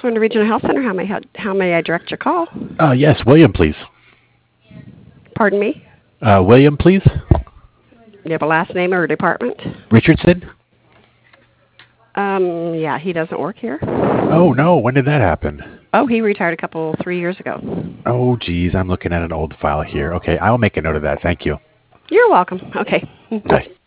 Winter Regional Health Center. How may I direct your call? Yes, William, please. Pardon me? William, please. You have a last name or a department? Richardson? Yeah, he doesn't work here. Oh, no. When did that happen? Oh, he retired 3 years ago. Oh, geez. I'm looking at an old file here. Okay, I'll make a note of that. Thank you. You're welcome. Okay. Bye.